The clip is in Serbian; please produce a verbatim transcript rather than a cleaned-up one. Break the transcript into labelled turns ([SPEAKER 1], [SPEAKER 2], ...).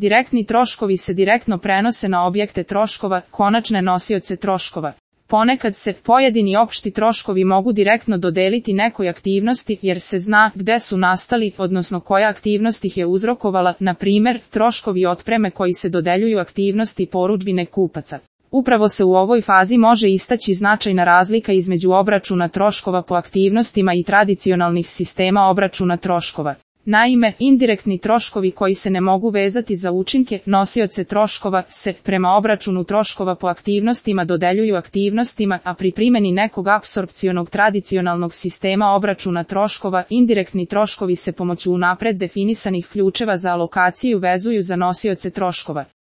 [SPEAKER 1] Direktni troškovi se direktno prenose na objekte troškova, konačne nosioce troškova. Ponekad se pojedini opšti troškovi mogu direktno dodeliti nekoj aktivnosti jer se zna gde su nastali, odnosno koja aktivnost ih je uzrokovala, na primer, troškovi otpreme koji se dodeljuju aktivnosti porudžbine kupaca. Upravo se u ovoj fazi može istaći značajna razlika između obračuna troškova po aktivnostima i tradicionalnih sistema obračuna troškova. Naime, indirektni troškovi koji se ne mogu vezati za učinke, nosioce troškova, se, prema obračunu troškova po aktivnostima dodeljuju aktivnostima, a pri primjeni nekog apsorpcionog tradicionalnog sistema obračuna troškova, indirektni troškovi se pomoću unapred definisanih ključeva za alokaciju vezuju za nosioce troškova.